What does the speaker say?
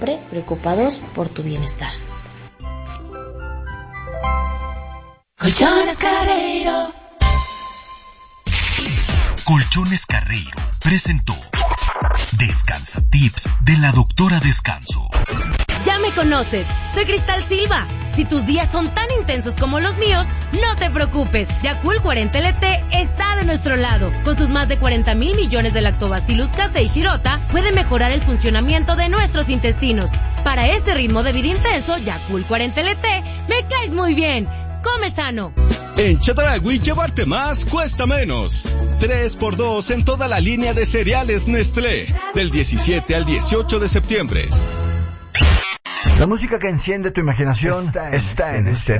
preocupados por tu bienestar. Colchones Carreiro. Colchones Carreiro presentó Descansa Tips de la doctora Descanso. Ya me conoces, soy Cristal Silva. Si tus días son tan intensos como los míos, no te preocupes. Yakult 40 LT está de nuestro lado. Con sus más de 40,000 millones de Lactobacillus casei shirota, puede mejorar el funcionamiento de nuestros intestinos. Para este ritmo de vida intenso, Yakult 40 LT, me caes muy bien. Come sano. En Chedraui llevarte más cuesta menos. 3x2 en toda la línea de cereales Nestlé. Del 17 al 18 de septiembre. La música que enciende tu imaginación está en Estéreo